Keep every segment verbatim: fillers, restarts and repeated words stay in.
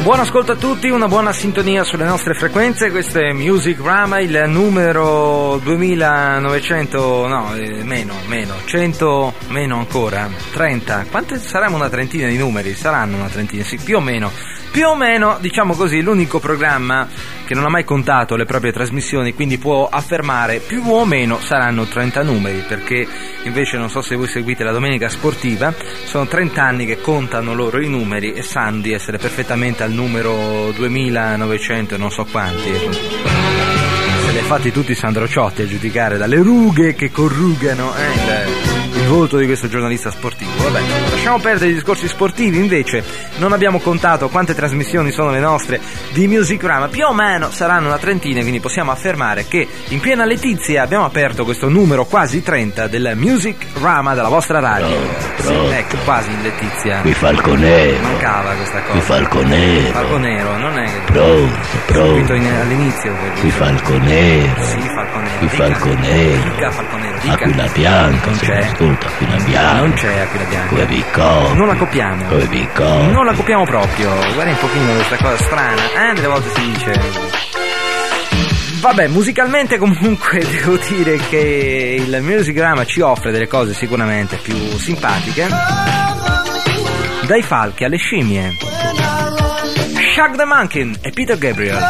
Buon ascolto a tutti, una buona sintonia sulle nostre frequenze. Questo è Music Rama, il numero duemilanovecento, no, eh, meno, meno, cento, meno ancora, trenta. Quante saranno? Una trentina di numeri? Saranno una trentina, sì, più o meno. Più o meno, diciamo così, l'unico programma che non ha mai contato le proprie trasmissioni, quindi può affermare più o meno saranno trenta numeri, perché invece non so se voi seguite la Domenica Sportiva, sono trenta anni che contano loro i numeri e sanno di essere perfettamente al numero duemilanovecento e non so quanti. Se li ha fatti tutti Sandro Ciotti a giudicare dalle rughe che corrugano eh, il, il volto di questo giornalista sportivo. Vabbè, lasciamo perdere i discorsi sportivi, invece non abbiamo contato quante trasmissioni sono le nostre di Music Rama, più o meno saranno una trentina, quindi possiamo affermare che in piena letizia abbiamo aperto questo numero quasi trenta del Music Rama della vostra radio. Pro, sì, pro. ecco, quasi in letizia. Qui Falconero. Mancava questa cosa. Qui Falconero. Falconero, non è che... Pronto, pronto. In, all'inizio. Qui Falconero. Sì, Falconero. Qui Falconero. Dica Falconero, dica. Aquila bianca, non se c'è. ascolta, Aquila bianca. Non c'è Aquila bianca. Come vi copi. Non la copiamo. Come vi copi. Non la copiamo proprio. Guarda un pochino questa cosa strana. Eh, delle volte si dice. Vabbè, musicalmente comunque devo dire che il Music Rama ci offre delle cose sicuramente più simpatiche. Dai falchi alle scimmie. Shaq the Monkey e Peter Gabriel.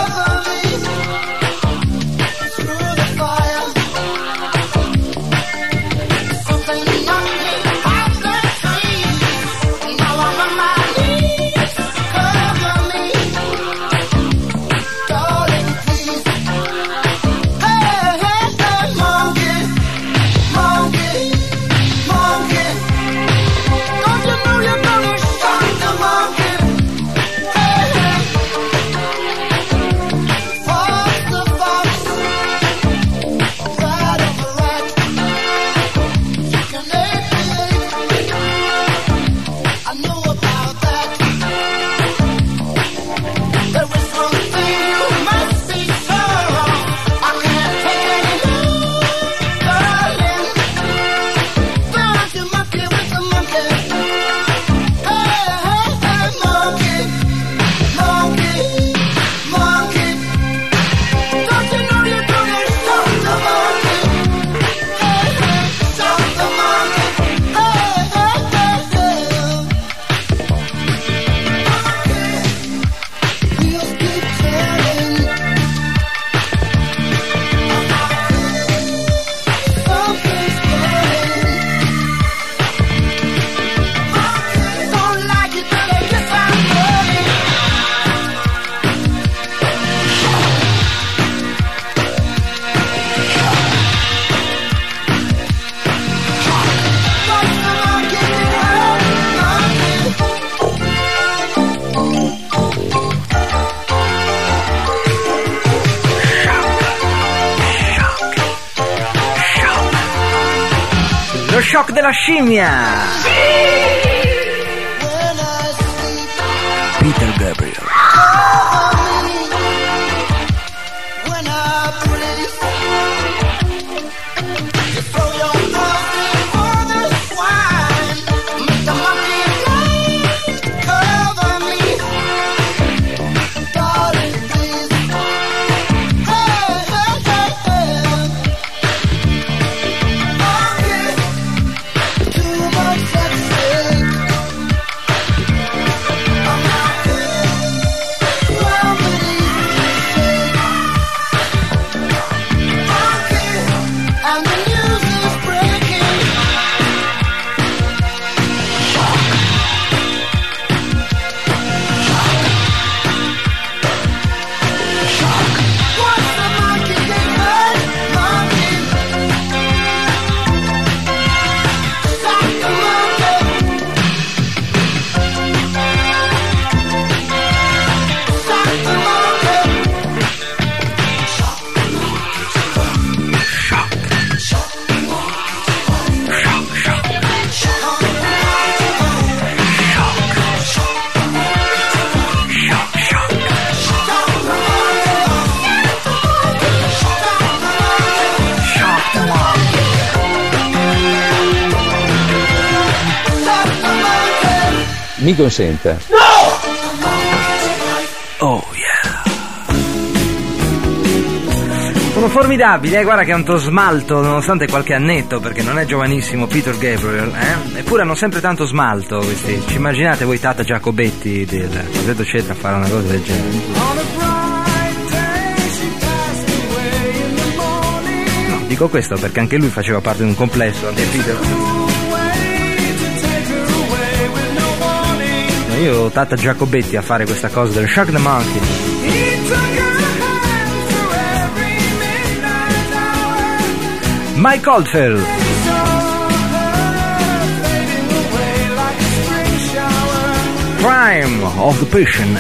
Lo shock della scimmia. Sì! Peter Gabriel. Mi consenta. No! Oh yeah. Sono formidabili, eh? Guarda che è un to smalto nonostante qualche annetto, perché non è giovanissimo Peter Gabriel, eh? Eppure hanno sempre tanto smalto questi. Ci immaginate voi Tata Giacobetti del Quartetto Cetra a fare una cosa del genere? No, dico questo perché anche lui faceva parte di un complesso, anche Peter. No, io Tata Giacobetti a fare questa cosa del Shock the Monkey. Mike Oldfield. Crime of the Passion.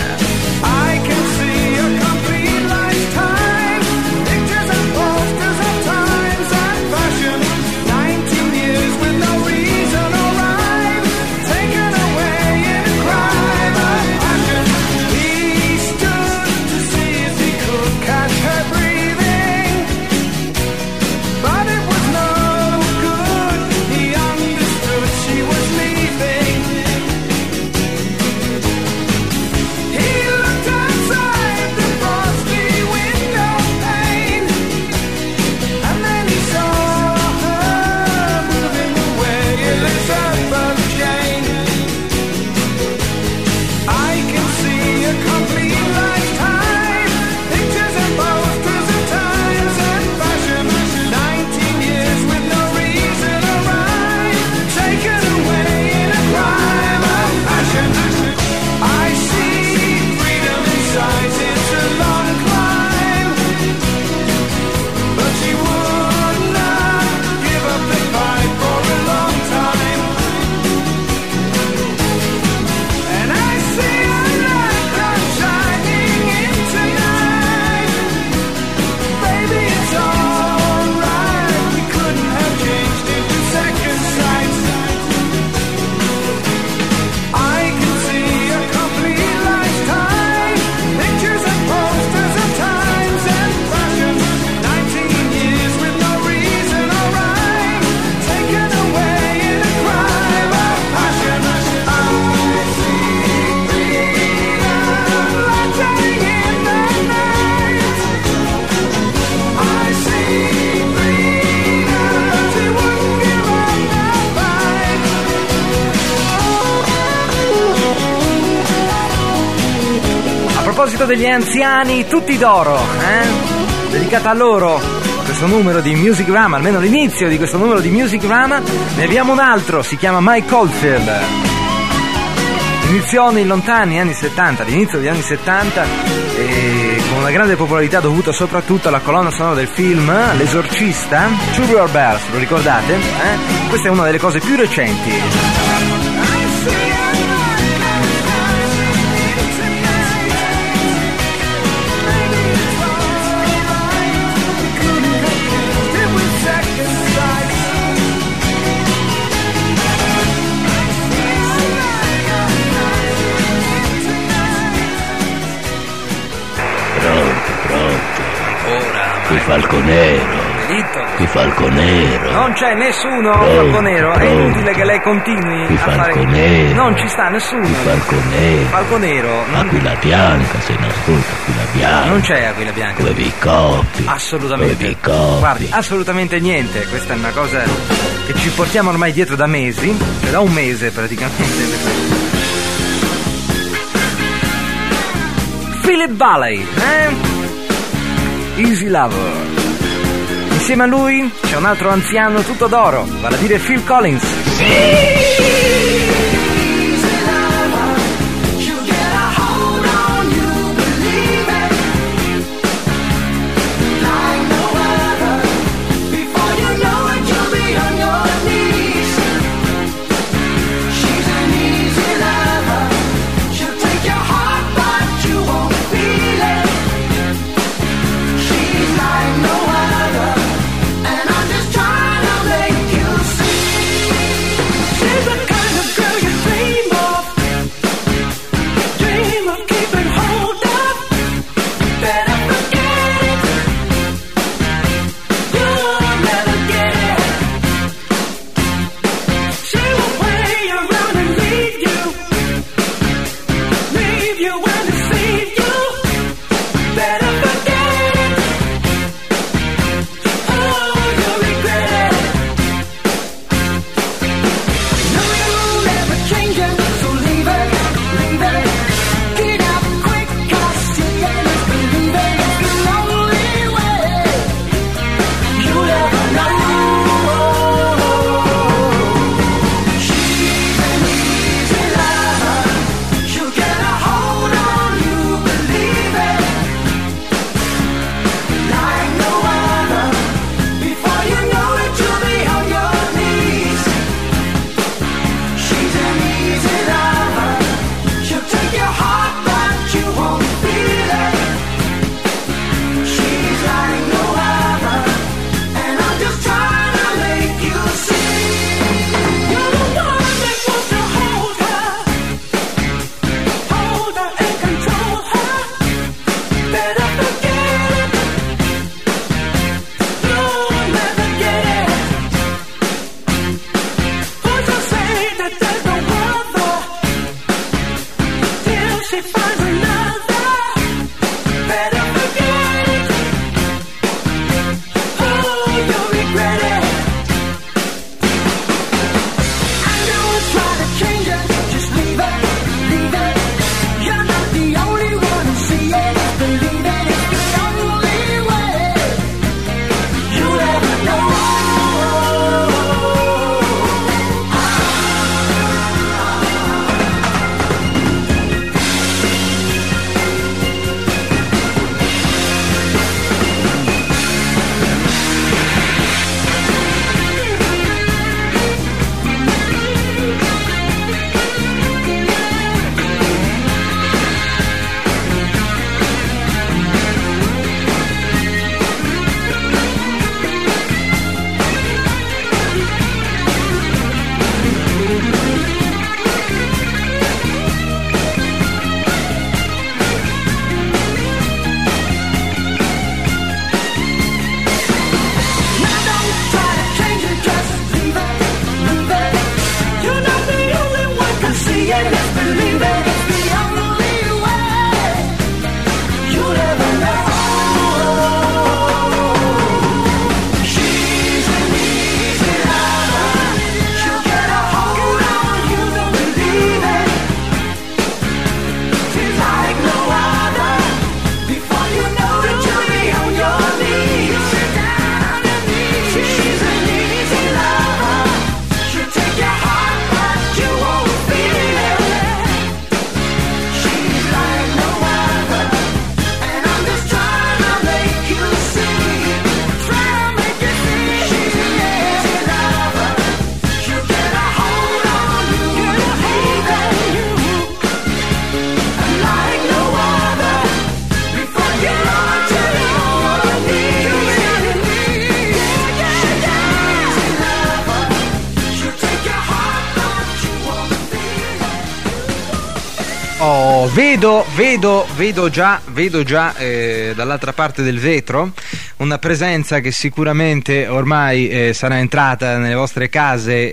A proposito degli anziani, tutti d'oro, eh? Dedicata a loro questo numero di Music Rama, almeno l'inizio di questo numero di Music Rama. Ne abbiamo un altro, si chiama Mike Oldfield. Iniziò nei lontani anni settanta, all'inizio degli anni settanta, e con una grande popolarità dovuta soprattutto alla colonna sonora del film L'Esorcista, Tubular Bells, lo ricordate? Eh? Questa è una delle cose più recenti. Qui Falconero. Qui Falconero. Non c'è nessuno, pronto, Falconero. pronto. È inutile che lei continui Qui a fare. Falconero. Non ci sta nessuno. Qui Falconero. Falconero. Non... Aquila bianca, se ne ascolta Aquila bianca. Non c'è Aquila bianca. Due bicoppi. Assolutamente. Due bicoppi. Guardi, assolutamente niente. Questa è una cosa che ci portiamo ormai dietro da mesi, da un mese praticamente. Philip Valley, eh? Easy Lover. Insieme a lui c'è un altro anziano tutto d'oro, vale a dire Phil Collins. She's the kind of girl Oh, vedo, vedo, vedo già, vedo già eh, dall'altra parte del vetro una presenza che sicuramente ormai eh, sarà entrata nelle vostre case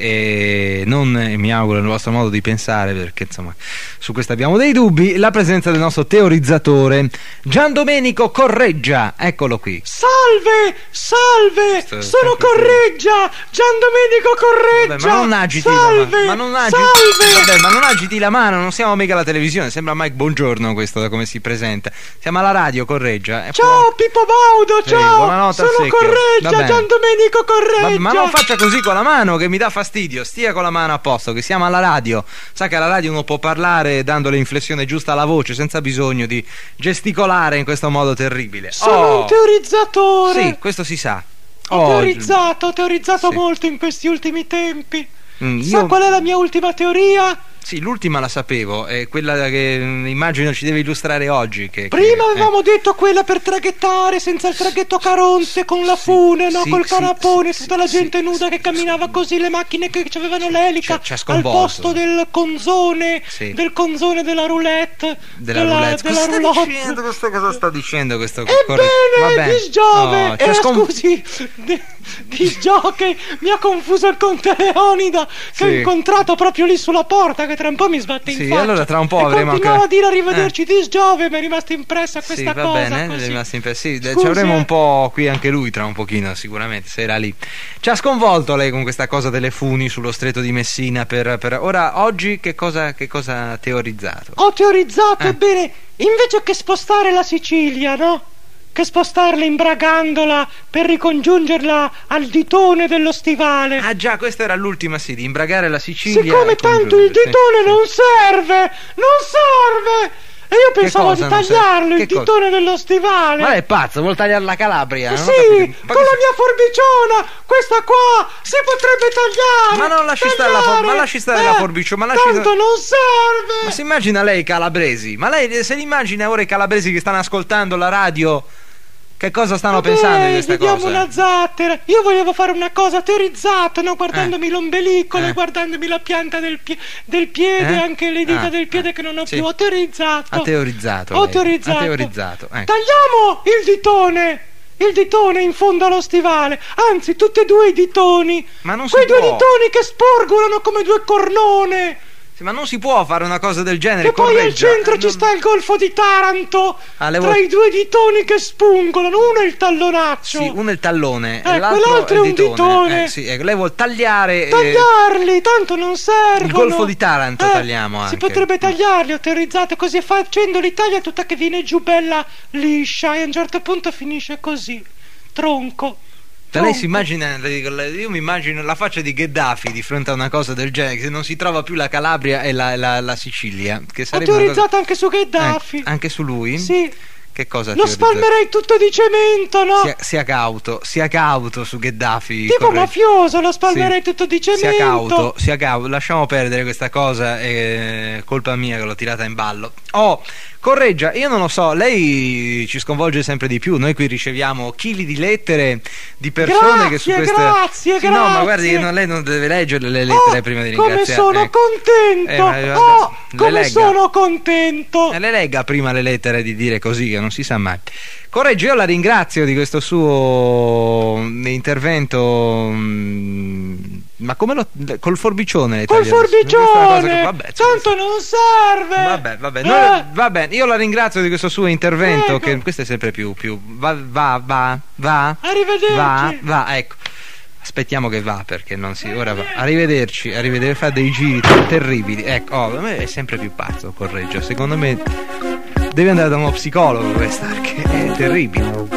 e non, eh, mi auguro, nel vostro modo di pensare, perché insomma su questo abbiamo dei dubbi. La presenza del nostro teorizzatore Gian Domenico Correggia, eccolo qui. Salve, salve, Questo sono Correggia, Gian Domenico Correggia. Vabbè, ma non agiti salve, la, ma non agiti, salve. Vabbè, ma non agiti la mano, non siamo mica alla televisione, sembra Mike Buongiorno questo da come si presenta. Siamo alla radio, Correggia. Ciao può... Pippo Baudo, ciao. Sì, buonanotte, sono Correggia, Gian Domenico Correggia. Vabbè, ma non faccia così con la mano che mi dà fastidio, stia con la mano a posto, che siamo alla radio. Sa che alla radio uno può parlare dando l'inflessione giusta alla voce senza bisogno di gesticolare in questo modo terribile. Sono oh. un teorizzatore. Sì, questo si sa. Ho oh. teorizzato, ho teorizzato sì. molto in questi ultimi tempi. Mm, Sa io... qual è la mia ultima teoria? Sì, l'ultima la sapevo, è quella che immagino ci deve illustrare oggi. Che, Prima che, avevamo eh. detto quella per traghettare senza il traghetto Caronte, con la sì, fune, no? sì, Col sì, canapone, sì, tutta la sì, gente sì, nuda sì, che camminava sì. così, le macchine che avevano l'elica Ci ha- ci ha al sconvolto. posto del conzone, Sì. del conzone della roulette, Della, della, roulette. della Cosa sta roulotte. dicendo questo? Cosa sta dicendo questo? Ebbene, Disgiove, oh, ci ha eh, scon- scusi, di, Disgioche mi ha confuso il conte Leonida che Sì. ho incontrato proprio lì sulla porta, che tra un po' mi sbatte in Sì, faccia. allora tra un po' e avremo continuava anche- a dire arrivederci, eh. Disgiove, mi è rimasta impressa questa sì, va cosa. bene, così. è rimasto impresso. Sì, Scusi, ci avremo eh. un po' qui anche lui tra un pochino, sicuramente, se era lì. Ci ha sconvolto lei con questa cosa delle funi sullo stretto di Messina. Per, per... Ora, oggi, che cosa, che cosa ha teorizzato? Ho teorizzato, Eh. ebbene, invece che spostare la Sicilia, no? Che spostarla in Bragandola per ricongiungerla al ditone dello stivale. Ah già, questa era l'ultima, sì, di imbragare la Sicilia. Siccome e tanto il congiungere, ditone sì, non serve, non serve! E io pensavo cosa di non serve? tagliarlo, il Che cosa? ditone dello stivale. Ma lei è pazzo, vuol tagliare la Calabria? Eh Non ho sì, capito. Ma con che la si- mia forbiciona, questa qua, si potrebbe tagliare. Ma non lasci stare la for- tagliare. ma lasci stare eh, la forbiciona, ma lasci tanto stare- non serve. Ma si immagina lei i calabresi? Ma lei se li immagina ora i calabresi che stanno ascoltando la radio? Che cosa stanno Vabbè, pensando di questa gli diamo cosa? una zattera. Io volevo fare una cosa teorizzata, no? Guardandomi Eh. l'ombelico, Eh. guardandomi la pianta del, pie- del piede, Eh? anche le dita Ah, del piede eh. che non ho Sì. più. Ho teorizzato. Ha teorizzato. Ho lei. teorizzato. Ha teorizzato. ecco. Tagliamo il ditone. Il ditone in fondo allo stivale. Anzi, tutti e due i ditoni. Ma non si Quei due può. ditoni che sporgono come due cornone. Sì, ma non si può fare una cosa del genere. E poi al centro eh, ci non... sta il golfo di Taranto, ah, tra vo... i due ditoni che spuncolano, uno è il tallonaccio. Sì, uno è il tallone, ecco, e l'altro, l'altro è un il ditone. ditone. Eh, sì, ecco, lei vuol tagliare. Tagliarli, eh... tanto non servono. Il golfo di Taranto eh, tagliamo anche. Si potrebbe tagliarli, autorizzate, così facendoli taglia tutta che viene giù bella liscia e a un certo punto finisce così, tronco. Lei si immagina, io mi immagino la faccia di Gheddafi di fronte a una cosa del genere, che non si trova più la Calabria e la, la, la Sicilia, che sarebbe autorizzata cosa... anche su Gheddafi. Eh, anche su lui? Sì. Che cosa lo spalmerei tutto di cemento, no? Sia, sia cauto, sia cauto su Gheddafi. Tipo corretto. Mafioso, lo spalmerei sì. tutto di cemento. Sia cauto, sia cauto, lasciamo perdere questa cosa, è colpa mia che l'ho tirata in ballo. Oh, correggia, io non lo so, lei ci sconvolge sempre di più, noi qui riceviamo chili di lettere di persone grazie, che su queste... Grazie, sì, grazie. No, ma guardi, non, lei non deve leggere le lettere oh, prima di ringraziare. Come sono ecco. contento, eh, ma, oh, come sono contento. E le legga prima le lettere di dire così, che non si sa mai. Correggio, io la ringrazio di questo suo intervento, ma come lo col forbicione? Col forbicione, che, vabbè, tanto non serve. Vabbè, vabbè, eh. noi, va bene, io la ringrazio di questo suo intervento, Prego. Che questo è sempre più, più va, va, va, va, arrivederci, va, va, ecco. Aspettiamo che va perché non si. Ora va. Arrivederci, arrivederci, fa dei giri terribili. Ecco, oh, a me è sempre più pazzo Correggio. Secondo me deve andare da uno psicologo questa, perché è terribile.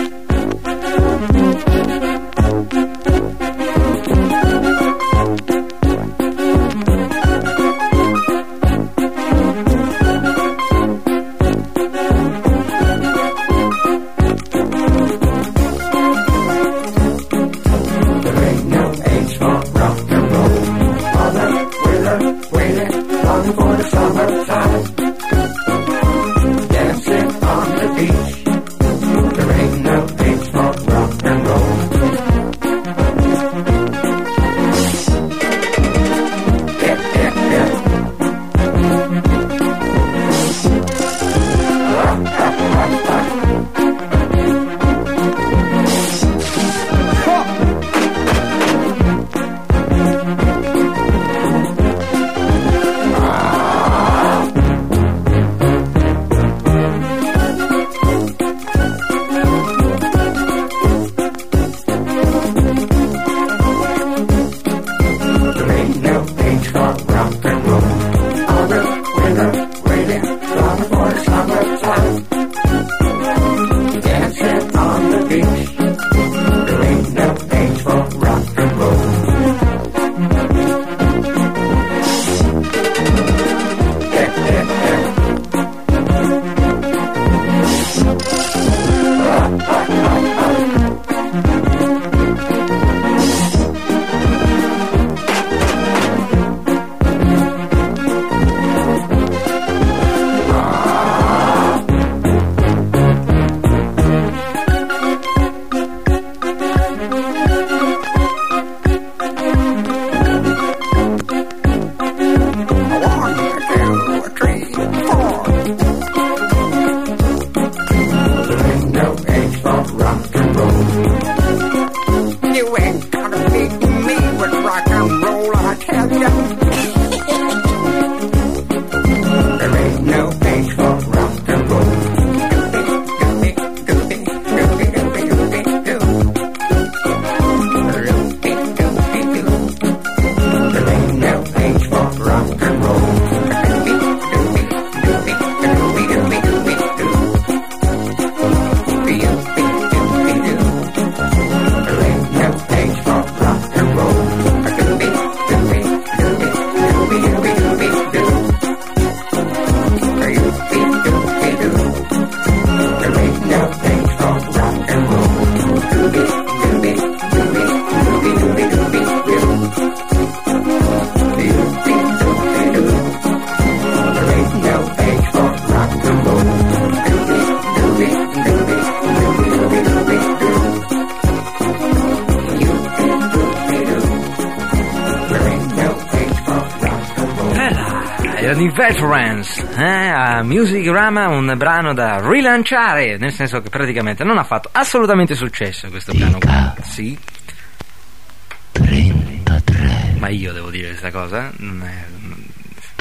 I Veterans, eh, a Musicrama, un brano da rilanciare, nel senso che praticamente non ha fatto assolutamente successo questo Dica. brano. Sì. trentatré. Ma io devo dire questa cosa? Non è...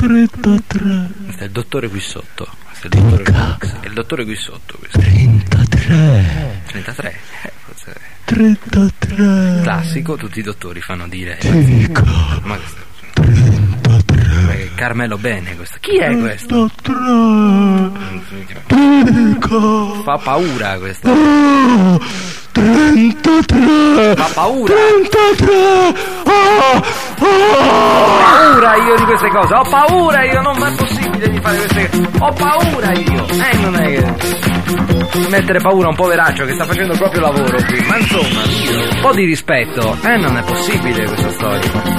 trentatré. Questo è il dottore qui sotto. Questo è il dottore, è il dottore qui sotto. Questo. trentatré. trentatré. Eh, forse... trentatré. Classico, tutti i dottori fanno dire. Dico. Ma questo... trentatré. Carmelo Bene questo. Chi è questo? Dico. Fa paura questo. Oh, trentatré. Fa paura. trentatré. Oh, oh. Ho paura io di queste cose. Ho paura io, non è possibile di fare queste cose. Ho paura io. Eh, non è che mettere paura a un poveraccio che sta facendo proprio lavoro qui. Ma insomma, un po' di rispetto. Eh, non è possibile questa storia.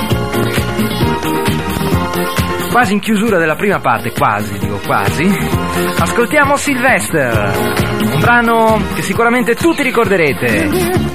Quasi in chiusura della prima parte, quasi, dico quasi, ascoltiamo Sylvester, un brano che sicuramente tutti ricorderete.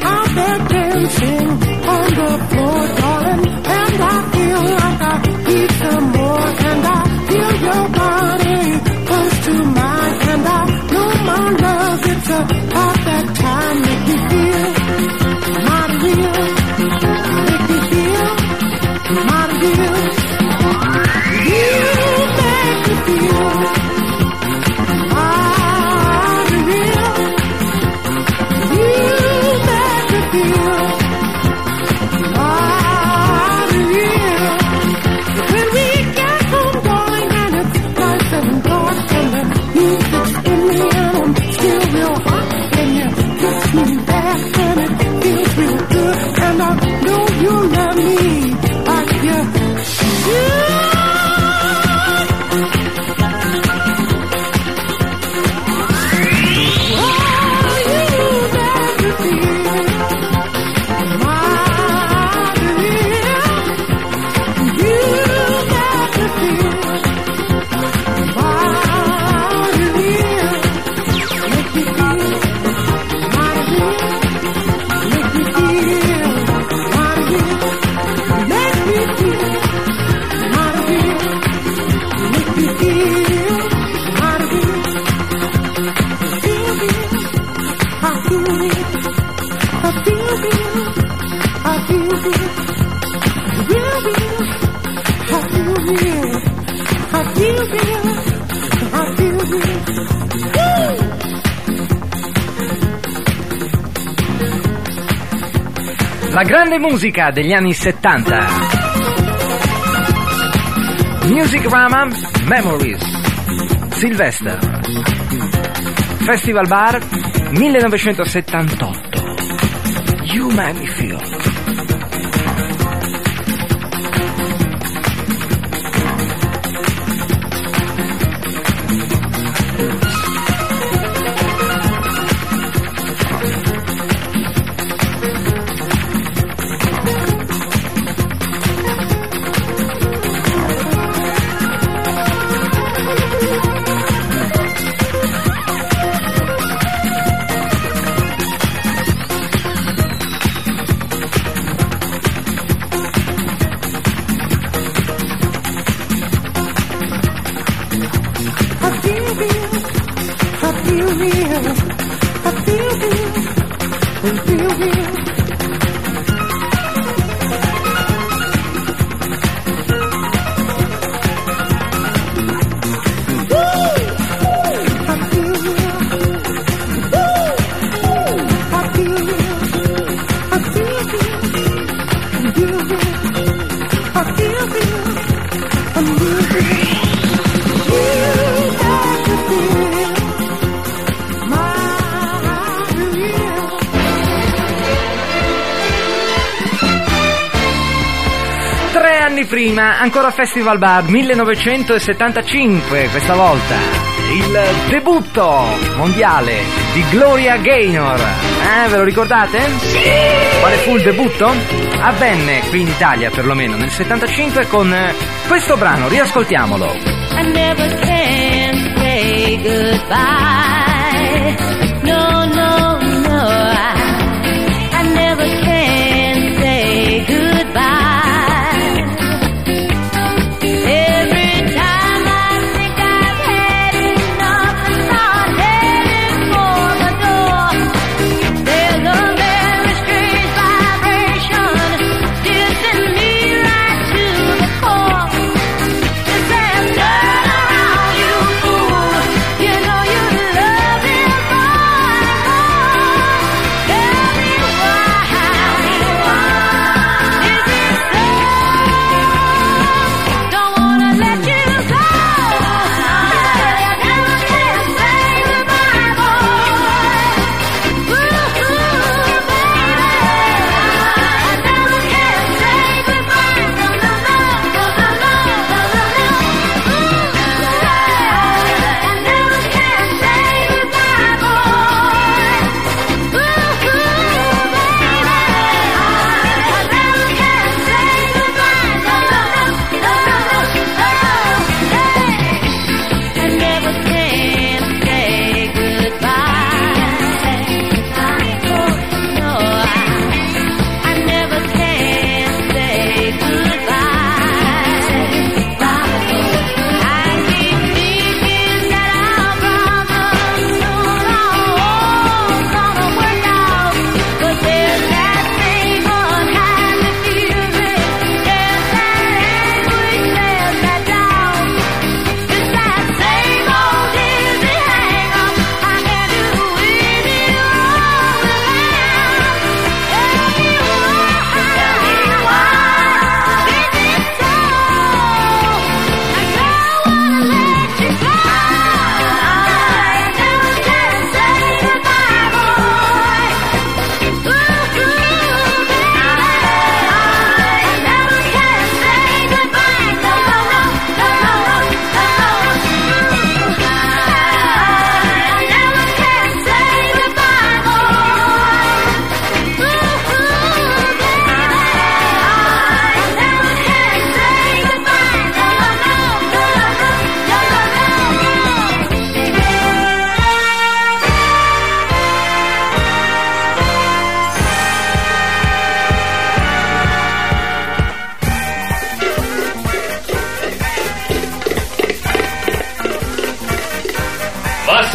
La grande musica degli anni settanta. Music Rama Memories. Sylvester. Festival Bar millenovecentosettantotto. You Make Me Feel. Prima, ancora Festival Bar millenovecentosettantacinque, questa volta il debutto mondiale di Gloria Gaynor. Eh, ve lo ricordate? Sì! Quale fu il debutto? Avvenne qui in Italia, perlomeno nel settantacinque, con questo brano, riascoltiamolo. I never can say goodbye. No, no, no. I, I never can say goodbye. Thank you.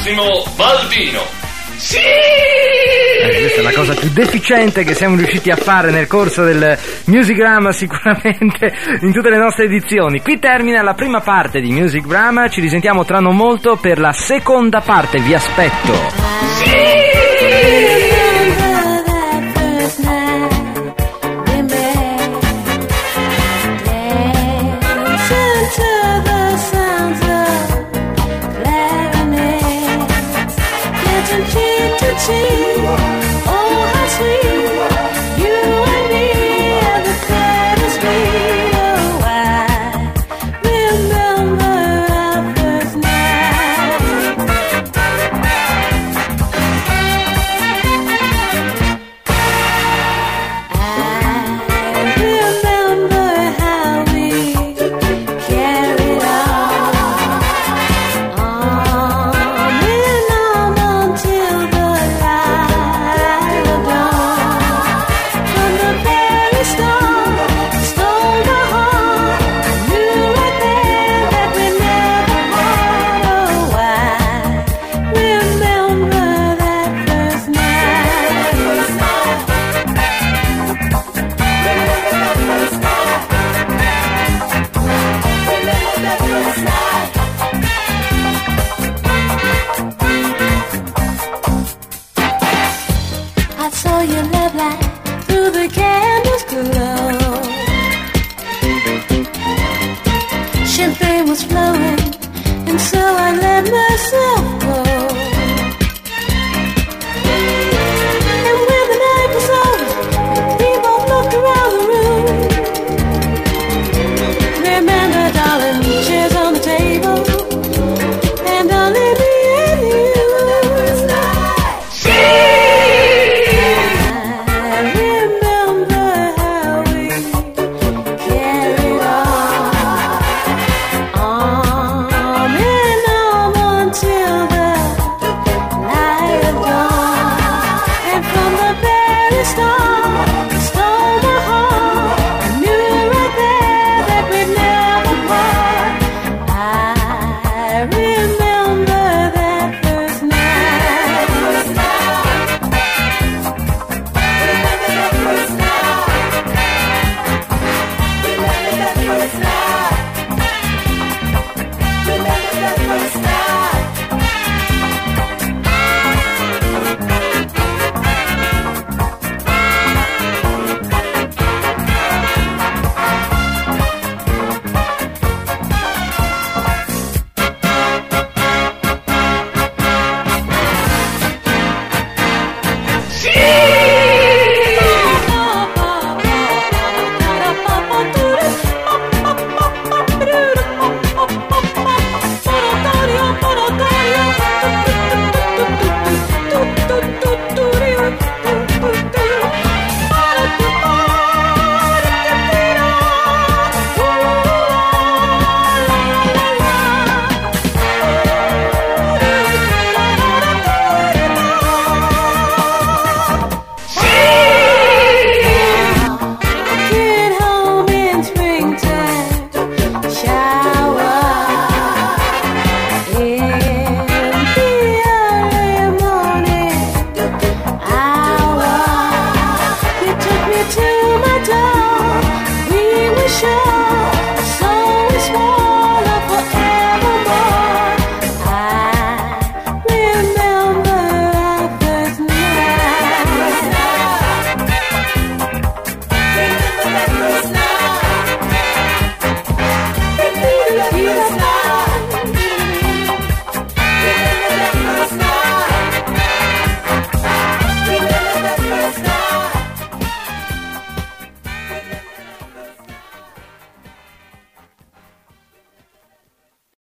Massimo Baldino. Sì! Eh, questa è la cosa più deficiente che siamo riusciti a fare nel corso del Musicgram, sicuramente in tutte le nostre edizioni. Qui termina la prima parte di Musicgram, ci risentiamo tra non molto per la seconda parte, vi aspetto. Sì! Saw your love light through the gap.